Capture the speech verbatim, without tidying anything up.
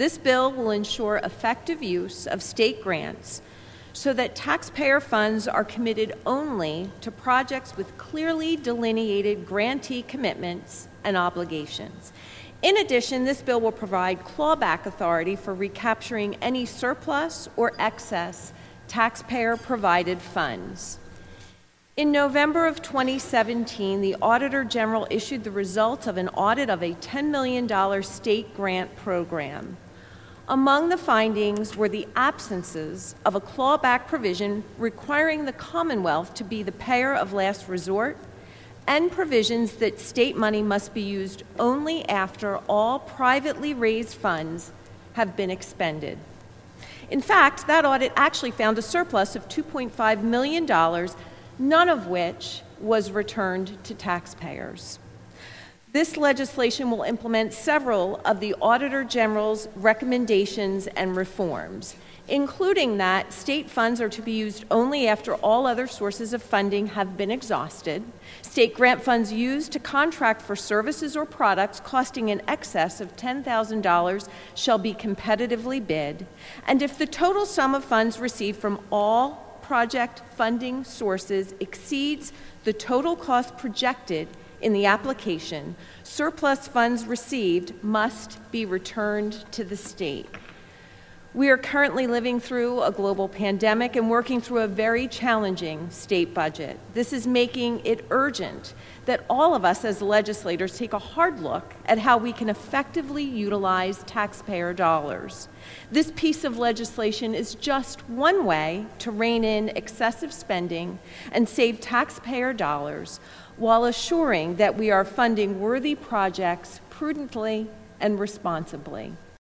This bill will ensure effective use of state grants so that taxpayer funds are committed only to projects with clearly delineated grantee commitments and obligations. In addition, this bill will provide clawback authority for recapturing any surplus or excess taxpayer-provided funds. In November of twenty seventeen, the Auditor General issued the results of an audit of a ten million dollars state grant program. Among the findings were the absences of a clawback provision requiring the Commonwealth to be the payer of last resort, and provisions that state money must be used only after all privately raised funds have been expended. In fact, that audit actually found a surplus of two point five million dollars, none of which was returned to taxpayers. This legislation will implement several of the Auditor General's recommendations and reforms, including that state funds are to be used only after all other sources of funding have been exhausted, state grant funds used to contract for services or products costing in excess of ten thousand dollars shall be competitively bid, and if the total sum of funds received from all project funding sources exceeds the total cost projected in the application, surplus funds received must be returned to the state. We are currently living through a global pandemic and working through a very challenging state budget. This is making it urgent that all of us as legislators take a hard look at how we can effectively utilize taxpayer dollars. This piece of legislation is just one way to rein in excessive spending and save taxpayer dollars while assuring that we are funding worthy projects prudently and responsibly.